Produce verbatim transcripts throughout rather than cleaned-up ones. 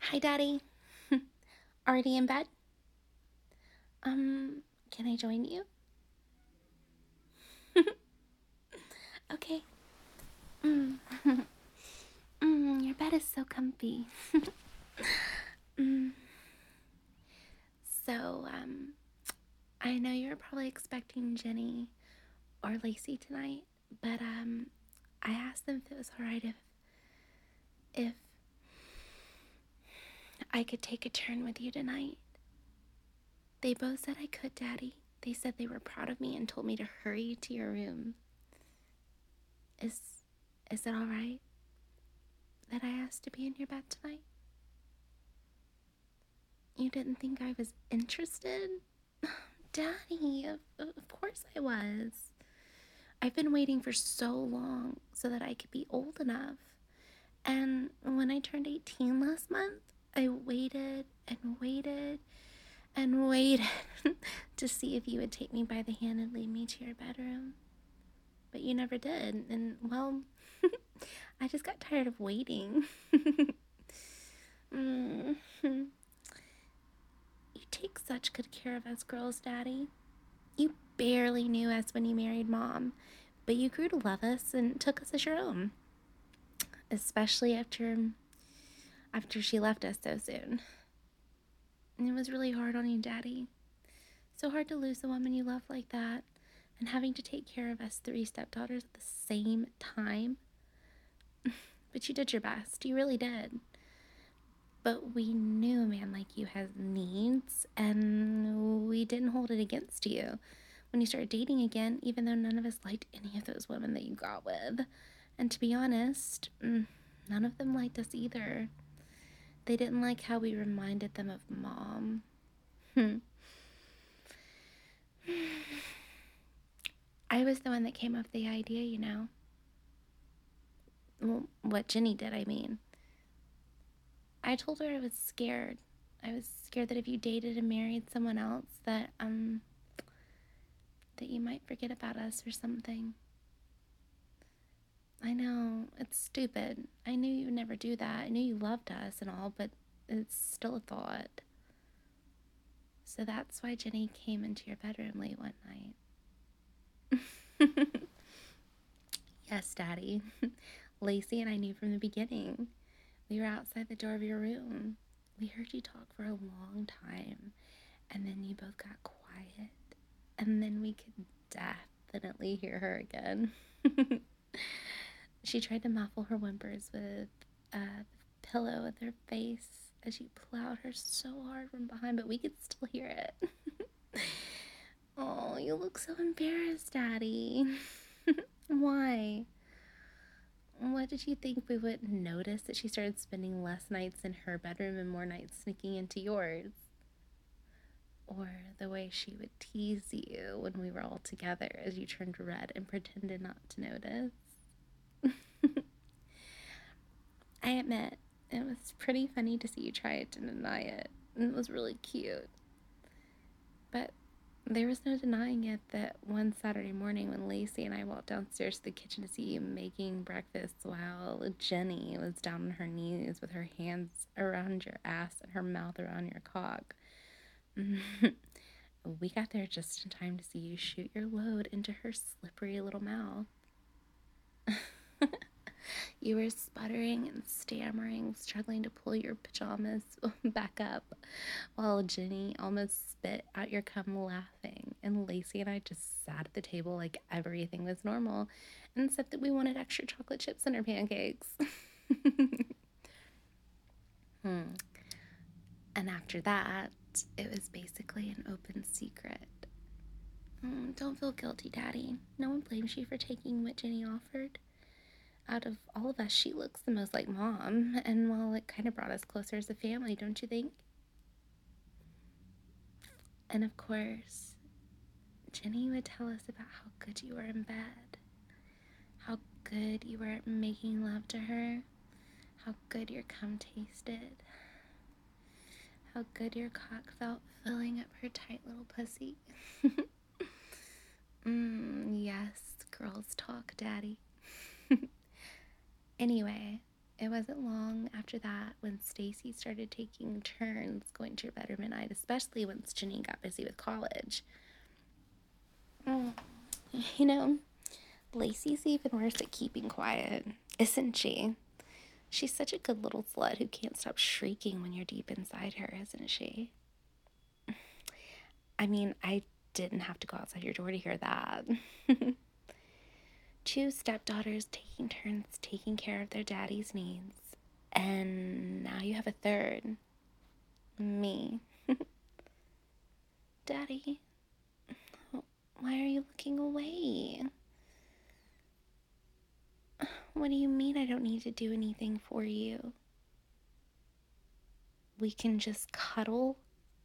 Hi, Daddy. Already in bed? Um, can I join you? Okay. Mm. mm, your bed is so comfy. mm. So, um, I know you're probably expecting Jenny or Lacey tonight, but um, I asked them if it was alright if if I could take a turn with you tonight. They both said I could, Daddy. They said they were proud of me and told me to hurry to your room. Is is it alright that I asked to be in your bed tonight? You didn't think I was interested? Daddy, of, of course I was. I've been waiting for so long so that I could be old enough. And when I turned eighteen last month, I waited and waited and waited to see if you would take me by the hand and lead me to your bedroom. But you never did. And, well, I just got tired of waiting. mm. You take such good care of us girls, Daddy. You barely knew us when you married Mom, but you grew to love us and took us as your own, especially after after she left us so soon. And it was really hard on you, Daddy. So hard to lose a woman you love like that, and having to take care of us three stepdaughters at the same time. But you did your best. You really did. But we knew a man like you has needs, and we didn't hold it against you when you started dating again, even though none of us liked any of those women that you got with. And to be honest, none of them liked us either. They didn't like how we reminded them of Mom. Hmm. I was the one that came up with the idea, you know. Well, what Jenny did, I mean. I told her I was scared. I was scared that if you dated and married someone else, that, um, that you might forget about us or something. I know, it's stupid. I knew you would never do that. I knew you loved us and all, but it's still a thought. So that's why Jenny came into your bedroom late one night. Yes, Daddy. Lacey and I knew from the beginning. We were outside the door of your room. We heard you talk for a long time, and then you both got quiet, and then we could definitely hear her again. She tried to muffle her whimpers with a pillow at her face as you plowed her so hard from behind, but we could still hear it. Oh, you look so embarrassed, Daddy. Why? What did you think we wouldn't notice that she started spending less nights in her bedroom and more nights sneaking into yours? Or the way she would tease you when we were all together as you turned red and pretended not to notice? I admit, it was pretty funny to see you try to deny it. It was really cute. But there was no denying it that one Saturday morning when Lacey and I walked downstairs to the kitchen to see you making breakfast while Jenny was down on her knees with her hands around your ass and her mouth around your cock. We got there just in time to see you shoot your load into her slippery little mouth. You were sputtering and stammering, struggling to pull your pajamas back up, while Jenny almost spit out your cum laughing, and Lacey and I just sat at the table like everything was normal, except that we wanted extra chocolate chips in our pancakes. hmm. And after that, it was basically an open secret. Mm, don't feel guilty, Daddy. No one blames you for taking what Jenny offered. Out of all of us, she looks the most like Mom, and well, it kind of brought us closer as a family, don't you think? And of course, Jenny would tell us about how good you were in bed, how good you were at making love to her, how good your cum tasted, how good your cock felt filling up her tight little pussy. mm, yes, girls talk, Daddy. Anyway, It wasn't long after that when Stacy started taking turns going to her bedroom at night, especially once Jenny got busy with college. Mm. You know, Lacey's even worse at keeping quiet, isn't she? She's such a good little slut who can't stop shrieking when you're deep inside her, isn't she? I mean, I didn't have to go outside your door to hear that. Two stepdaughters taking turns taking care of their daddy's needs. And now you have a third. Me. Daddy, why are you looking away? What do you mean I don't need to do anything for you? We can just cuddle?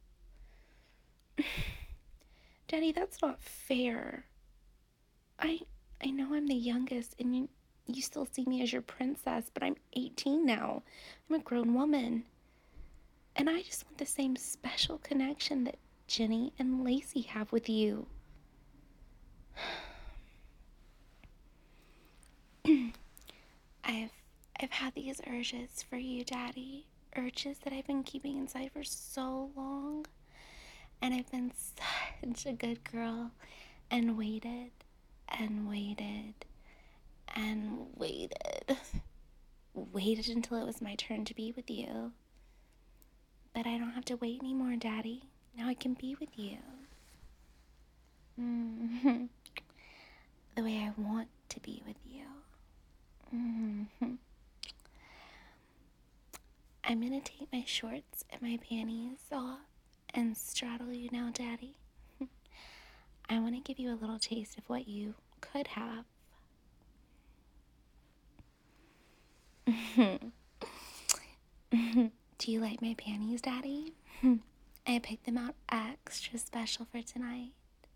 Daddy, that's not fair. I I know I'm the youngest and you, you still see me as your princess, but I'm eighteen now. I'm a grown woman. And I just want the same special connection that Jenny and Lacey have with you. I've I've had these urges for you, Daddy. Urges that I've been keeping inside for so long. And I've been such a good girl and waited and waited and waited. Waited until it was my turn to be with you. But I don't have to wait anymore, Daddy. Now I can be with you. Mm-hmm. The way I want to be with you. Mm-hmm. I'm gonna take my shorts and my panties off and straddle you now, Daddy. I want to give you a little taste of what you could have. Do you like my panties, Daddy? I picked them out extra special for tonight.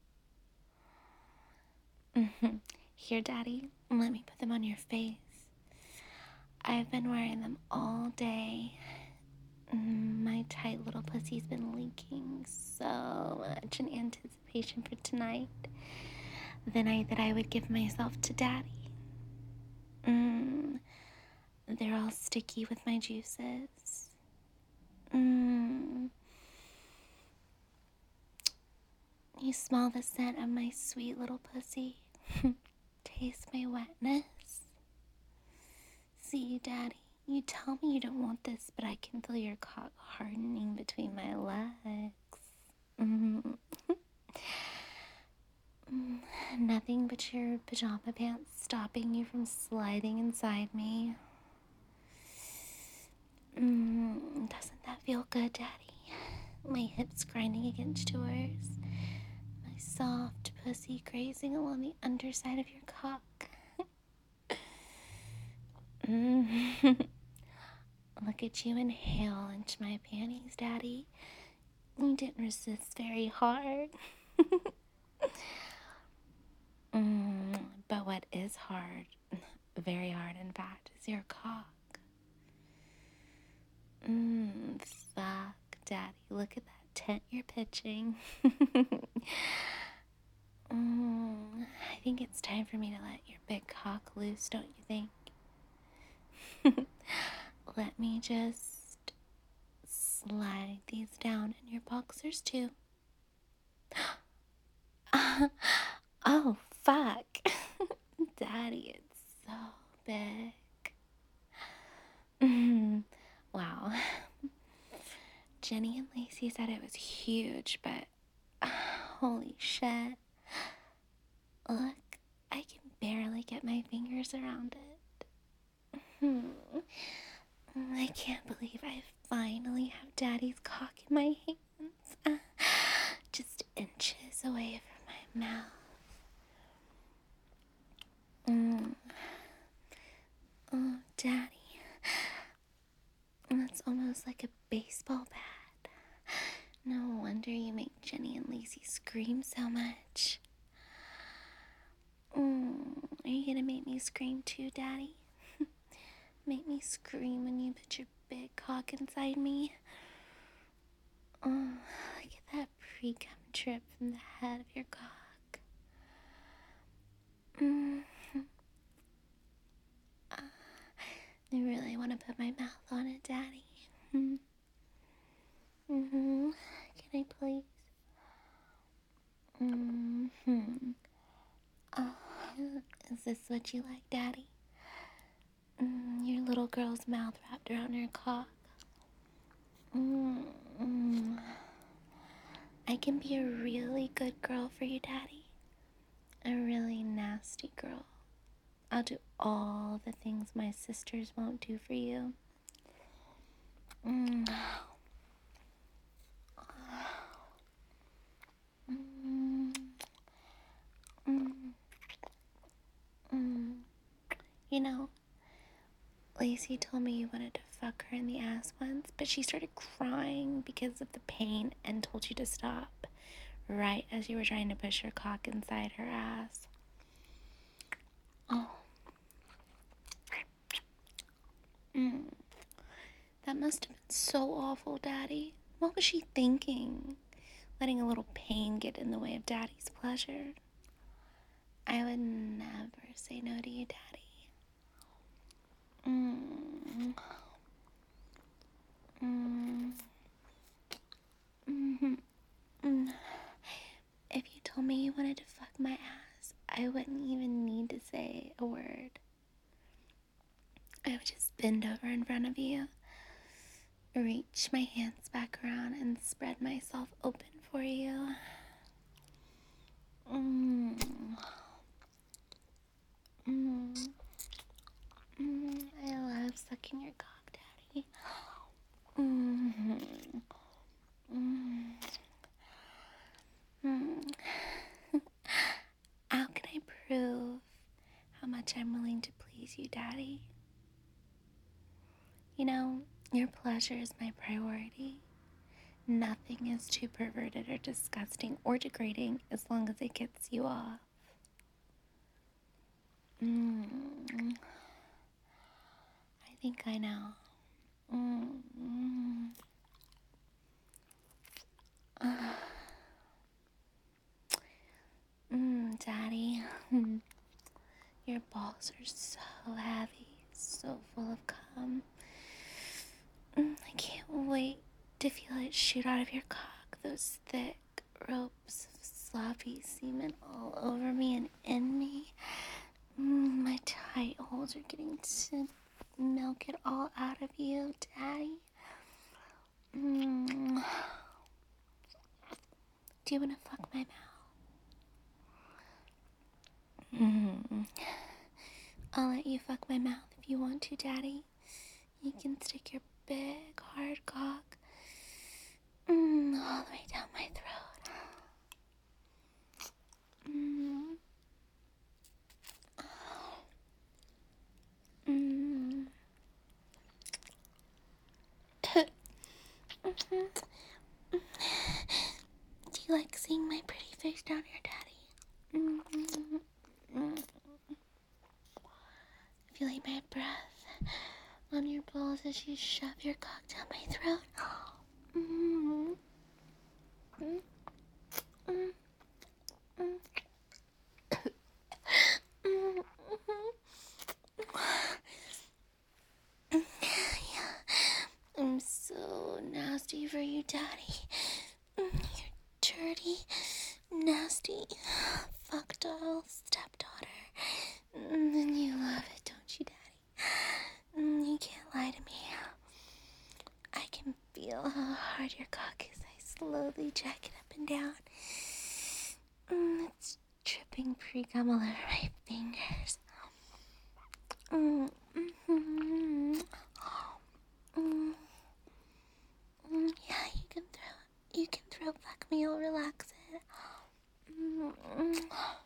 Here, Daddy, let me put them on your face. I've been wearing them all day. My tight little pussy's been leaking so much in anticipation for tonight. The night that I would give myself to Daddy. Mm, they're all sticky with my juices. Mm. You smell the scent of my sweet little pussy. Taste my wetness. See, Daddy, you tell me you don't want this, but I can feel your cock hardening between my legs. Mm. Nothing but your pajama pants stopping you from sliding inside me. Mm, doesn't that feel good, Daddy? My hips grinding against yours. My soft pussy grazing along the underside of your cock. Mm. Look at you inhale into my panties, Daddy. You didn't resist very hard. mm, but what is hard, very hard in fact, is your cock. Mmm, fuck, Daddy. Look at that tent you're pitching. mm, I think it's time for me to let your big cock loose, don't you think? Let me just slide these down in your boxers, too. Oh, fuck. Daddy, it's so big. Mm, wow. Jenny and Lacey said it was huge, but uh, holy shit. Look, I can barely get my fingers around it. Hmm. I can't believe I finally have Daddy's cock in my hands. Uh, just inches away from my mouth. Mm. Oh, Daddy. That's almost like a baseball bat. No wonder you make Jenny and Lacey scream so much. Mm. Are you gonna make me scream too, Daddy? Make me scream when you put your big cock inside me. Oh, look at that pre-cum drip from the head of your cock. Mm. Uh, I really want to put my mouth on it, Daddy. Mm-hmm. Mm-hmm. Can I please? Mm-hmm. Oh, is this what you like, Daddy? Mm, your little girl's mouth wrapped around her cock. Mm-hmm. I can be a really good girl for you, Daddy. A really nasty girl. I'll do all the things my sisters won't do for you. Mm. Mm. Mm. Mm. You know, Lacey told me you wanted to fuck her in the ass once, but she started crying because of the pain and told you to stop right as you were trying to push your cock inside her ass. Oh. Mm. That must have been so awful, Daddy. What was she thinking? Letting a little pain get in the way of Daddy's pleasure. I would never say no to you, Daddy. Mm. Mm. Mm-hmm. Mm. If you told me you wanted to fuck my ass, I wouldn't even need to say a word. I would just bend over in front of you, reach my hands back around, and spread myself open for you. Mm. Mm. Mm. I love sucking your cock, Daddy. Mm. Mm. Mm. How can I prove how much I'm willing to please you, Daddy? You know, your pleasure is my priority. Nothing is too perverted or disgusting or degrading as long as it gets you off. Mm. I think I know. Mm. Uh. Mm, Daddy, your balls are so heavy, so full of cum. Mm, I can't wait to feel it shoot out of your cock, those thick ropes of sloppy semen all over me and in me. Mm, my tight holes are getting to milk it all out of you, Daddy. Mm. Do you want to fuck my mouth? Mm. I'll let you fuck my mouth if you want to, Daddy. You can stick your big, hard cock mm, all the way down my throat. Mm. Mm. Do you like seeing my pretty face down here, Daddy? Mm-hmm. Feel like my breath on your balls as you shove your cock down my throat. Mm-hmm. Mm-hmm. I'm so nasty for you, Daddy. You're dirty, nasty, fuck doll stepdaughter. And you love it, don't you, Daddy? You can't lie to me. I can feel how hard your cock is. I slowly jack it up and down. It's dripping pre-cum all over my fingers. Mm, mm-hmm. mm, mm, yeah, you can throw, you can throw fuck me. I'll relax it. Mm, mm,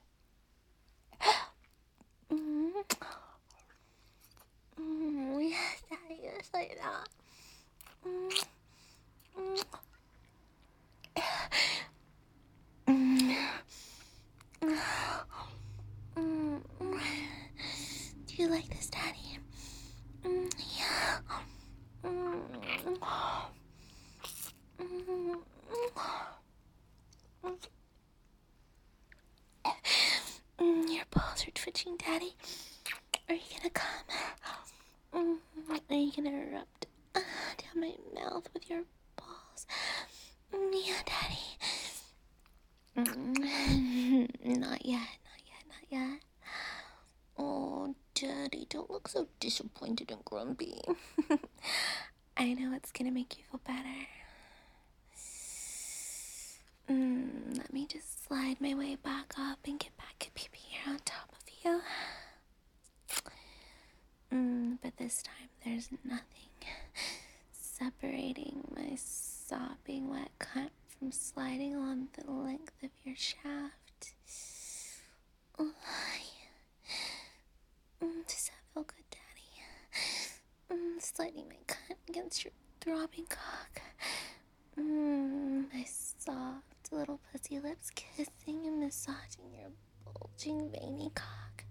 mm, mm, yes, Daddy, yes, I know. Mm, mm, mm, mm, mm. Do you like this, Daddy? Mm, yeah. Mm, mm, mm, your balls are twitching, Daddy. Are you gonna come? Mm, are you gonna erupt uh, down my mouth with your balls? Mm, yeah, Daddy. Mm, not yet, not yet, not yet. Oh, Daddy, don't look so disappointed and grumpy. I know it's gonna make you feel better. Mm, let me just slide my way back up and get back a pee-pee here on top of you. Mm, but this time there's nothing separating my sopping wet cunt from sliding along the length of your shaft. Oh, mm, does that feel good, Daddy? Mm, sliding my cunt against your throbbing cock. Mm, my soft little pussy lips kissing and massaging your bulging veiny cock.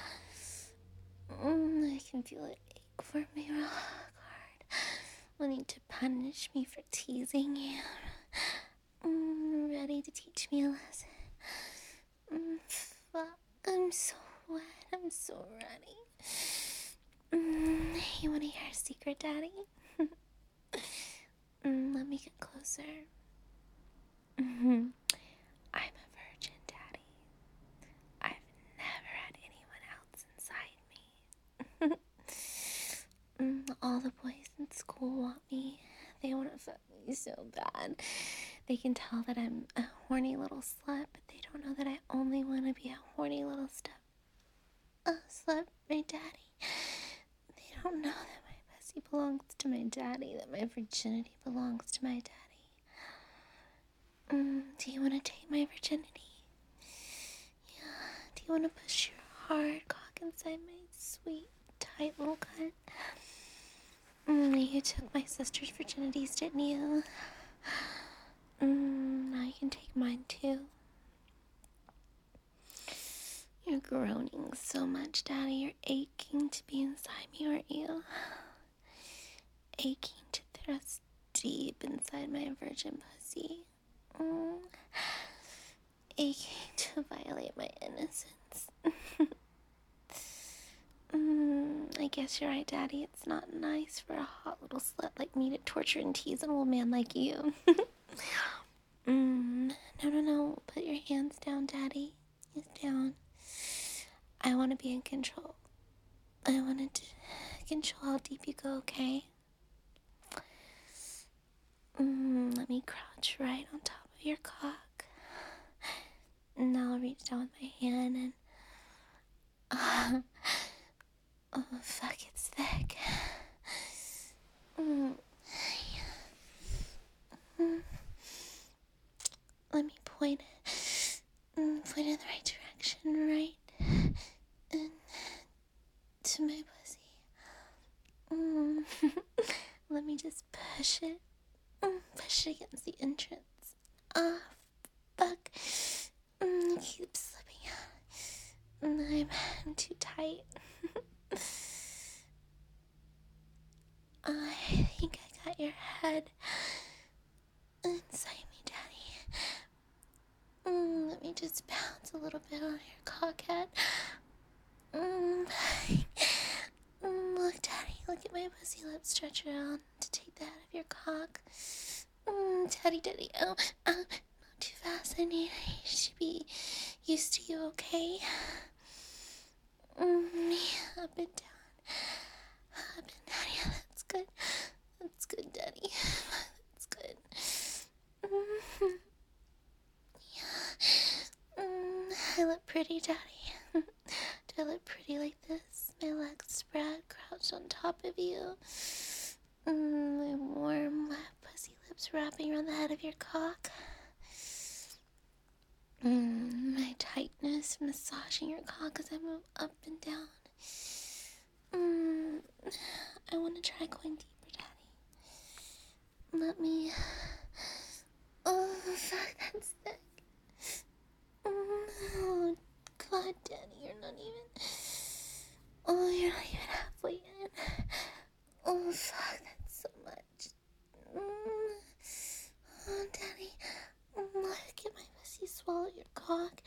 Mm, I can feel it ache for me real hard, wanting to punish me for teasing you. Mm, ready to teach me a lesson. Mm, fuck, I'm so wet, I'm so ready. Mm, you wanna hear a secret, Daddy? mm, let me get closer. Mm-hmm. I'm a virgin, Daddy. I've never had anyone else inside me. mm, all the boys in school want me. They want to fuck me so bad. They can tell that I'm a horny little slut, but they don't know that I only want to be a horny little step a slut, my daddy. They don't know that my pussy belongs to my daddy, that my virginity belongs to my daddy. Mm, do you want to take my virginity? Yeah. Do you want to push your hard cock inside my sweet, tight little cunt? Mm, you took my sister's virginities, didn't you? Mm, now you can take mine too. You're groaning so much, Daddy. You're aching to be inside me, aren't you? Aching to thrust deep inside my virgin pussy. Mm. Aching to violate my innocence. mm, I guess you're right, Daddy. It's not nice for a hot little slut like me to torture and tease an old man like you. mm, no, no, no. Put your hands down, Daddy. Hands down. I want to be in control. I want to control how deep you go, okay? Mm, let me crouch right on top of your cock. And now I'll reach down with my hand and... Uh, oh, fuck, it's thick. Mm. Mm. Let me point it. Mm, point in the right direction, right? And to my pussy. Mm. Let me just push it. Mm, push it against the entrance. Ah, oh, fuck. Mm, keep slipping out. Mm, I'm, I'm too tight. I think I got your head inside me, Daddy. Mm, let me just bounce a little bit on your cock head. Mm. mm, look, Daddy, look at my pussy lips stretch around to take the head of your cock. Mm, Daddy, Daddy, oh, oh, not too fast. I need, I should be used to you, okay? Mm, yeah, up and down. Up and down, yeah, that's good. That's good, Daddy. That's good. Mm-hmm. Yeah. Mm, I look pretty, Daddy. Do I look pretty like this? My legs spread, crouched on top of you. Mm, my warm, wet pussy lips wrapping around the head of your cock. Mm, my tightness massaging your cock as I move up and down. Mm, I want to try going deeper, Daddy. Let me... Oh, fuck, that's thick. Oh, God, Daddy, you're not even... Oh, you're not even halfway in. Oh, fuck, that's so much. Mm. Oh, Daddy, mm, look at my pussy swallow your cock.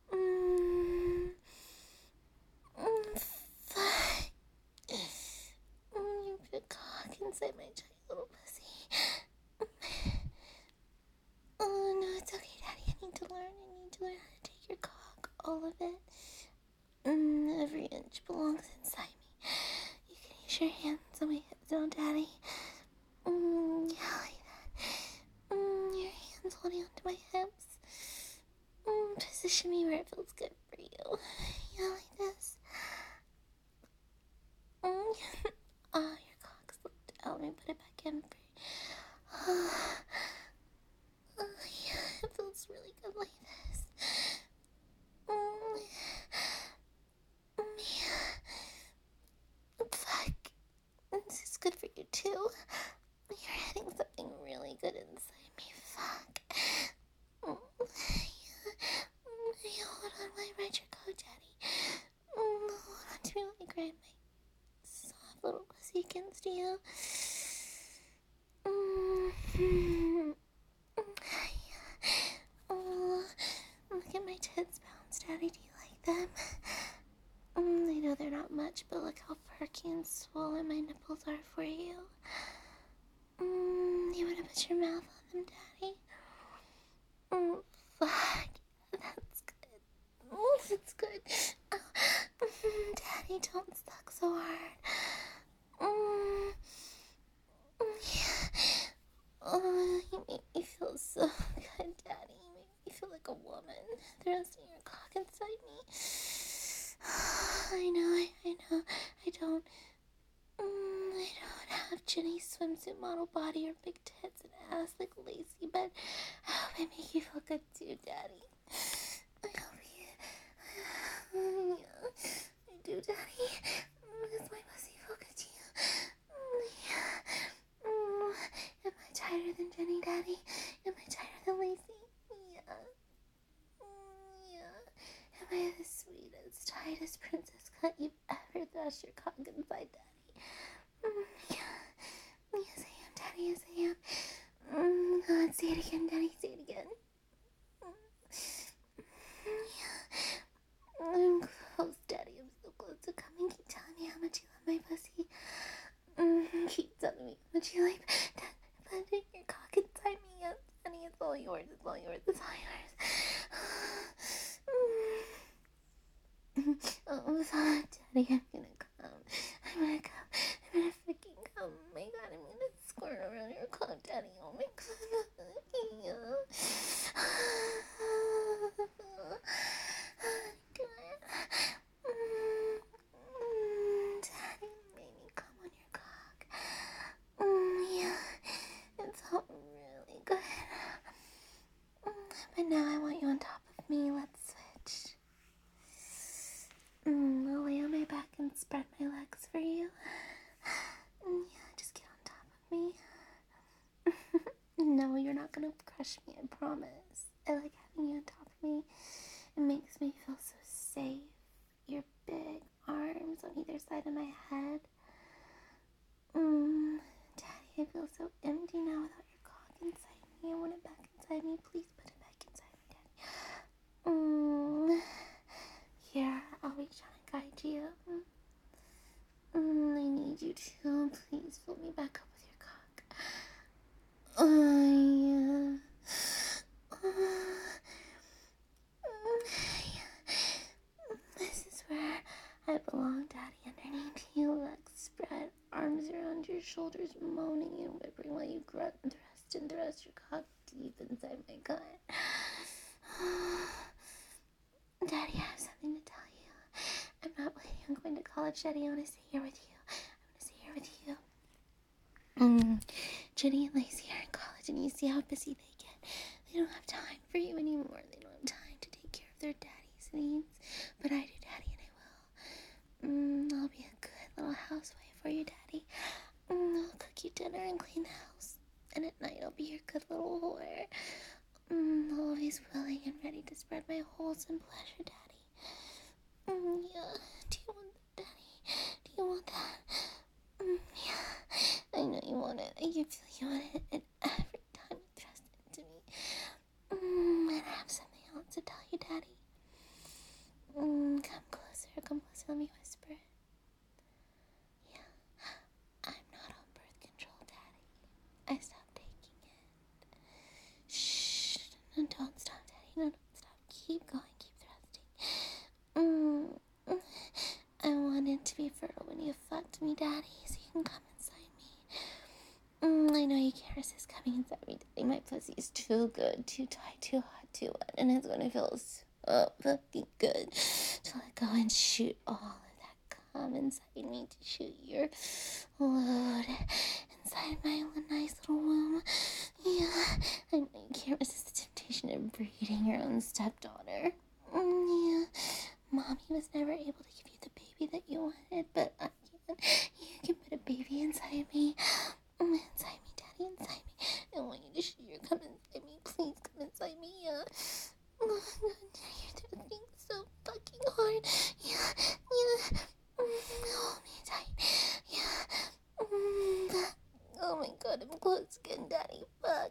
Mm. Mm, fuck. push your hands on my hips now, Daddy. Mm, yeah, like that. Mm, your hands holding onto my hips. Mm, position me where it feels good for you. Yeah, like this. Mm, ah, your cock slipped out. Let me put it back in for you. Oh, oh, yeah, it feels really good like this. Mm, mm, yeah. Fuck. This is good for you, too. You're hitting something really good inside me. Fuck. Mm, yeah. Mm, yeah, hold on while I ride your coat, Daddy. Mm, hold on to me while I grind my soft little pussy against you. Mm-hmm. Oh, look at my tits bounce, Daddy. Do you like them? Mm, I know they're not much, but look how perky and swollen my nipples are for you. Mm, you want to put your mouth on them, Daddy? Mm, fuck. That's good. Oh, that's good. Oh, mm, Daddy, don't suck so hard. Mm, mm, yeah. Oh, you make me feel so good, Daddy. You make me feel like a woman. Thrusting your cock inside me. I know, I, I know. I don't. Mm, I don't have Jenny's swimsuit model body or big tits and ass like Lacey, but I hope I make you feel good too, Daddy. I hope you. Yeah, I do, Daddy. Does my pussy feel good to you? Yeah. Mm, am I tighter than Jenny, Daddy? Am I tighter than Lacey? Yeah. Mm, yeah. Am I the sweetest, tightest princess cut you've ever thrust your cock inside, Daddy? Mm, yeah. Yes, I am, Daddy. Yes, I am. Mm, God, say it again, Daddy. Say it again. Mm, yeah. I'm close, Daddy. I'm so close to coming. Keep telling me how much you love my pussy. Mm, keep telling me how much you like putting your cock inside me. Yes, Daddy, it's all yours. It's all yours. It's all yours. Oh, fuck, Daddy. I'm gonna come. I'm gonna come. I'm gonna freaking come. Oh my God, I'm gonna squirt around your cock, Daddy. Oh my God. Yeah. Mm, Daddy made me come on your cock. Mm, yeah, it felt really good. Mm, but now I want you on top of me. Let's switch. Mm, I'll lay on my back and spread my legs for you. Mm, yeah, just get on top of me. No, you're not gonna crush me, I promise. I like having you on top of me. It makes me feel so safe. Your big arms on either side of my head. Mm, Daddy, I feel so empty now without your cock inside me. I want it back inside me. Please put it back inside me, Daddy. Mm, here, I'll reach out and guide you. Mm, I need you to. Please fill me back up with your cock. Oh, yeah. This is where I belong, Daddy. Underneath you, legs spread, arms around your shoulders, moaning and whimpering while you grunt and thrust and thrust your cock deep inside my gut. Daddy, I have something to tell you. I'm not planning on going to college, Daddy. I want to stay here with you. I want to stay here with you. Mm. Jenny and Lacey are in college, and you see how busy they get. They don't have time for you anymore. They don't have time to take care of their daddy's needs. But I do, Daddy, and I will. Mm, I'll be a good little housewife for you, Daddy. Mm, I'll cook you dinner and clean the house. And at night, I'll be your good little whore. Mm, always willing and ready to spread my wholesome pleasure, Daddy. Mm, yeah. Do you want that, Daddy? Do you want that? Mm, yeah. I know you want it. I can feel you want it. And every time you thrust it into me. Mm, and I have something else to tell you, Daddy. Mm, come closer. Come closer. Let me whisper it. Yeah. I'm not on birth control, Daddy. I stopped taking it. Shh. No, don't stop, Daddy. No, don't stop. Keep going. Keep thrusting. Mm. I wanted to be fertile when you fucked me, Daddy. So you can't resist coming inside me, Daddy. My pussy is too good, too tight, too hot, too wet, and it's gonna feel so fucking good to let go and shoot all of that cum inside me, to shoot your load inside my nice little womb. Yeah, I know you can't resist the temptation of breeding your own stepdaughter. Mm, yeah, Mommy was never able to give you the baby that you wanted, but I can. You can put a baby inside me. Inside me, Daddy, inside me. I want you to shoot your cum inside me. Please come inside me, yeah. Oh my God, you're doing so fucking hard. Yeah, yeah. Mm, hold me tight. Yeah. Mm, oh my God, I'm close again, Daddy. Fuck.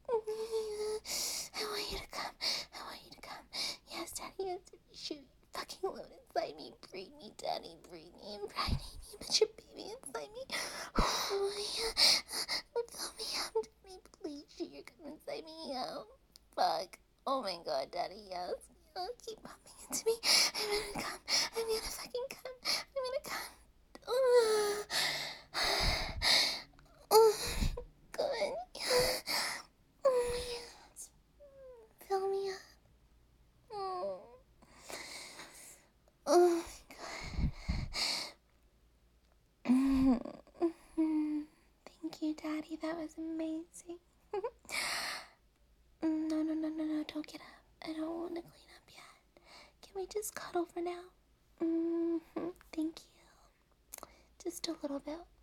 I want you to come. I want you to come. Yes, Daddy, yes, Daddy, shoot your fucking load inside me. Breathe me, Daddy, breathe me, impregnate me. Put your baby inside me. Oh, yeah. Fill me up, Daddy, please. Shoot your cum inside me. Oh, fuck. Oh my God, Daddy, yes. Yes, keep pumping into me. I'm gonna come. I'm gonna fucking come. I'm gonna come. Oh, oh good. Oh, yes. Fill me up. Oh, oh my God. Thank you, Daddy. That was amazing. No, no, no, no, no. Don't get up. I don't want to clean up yet. Can we just cuddle for now? Mm-hmm. Thank you. Just a little bit.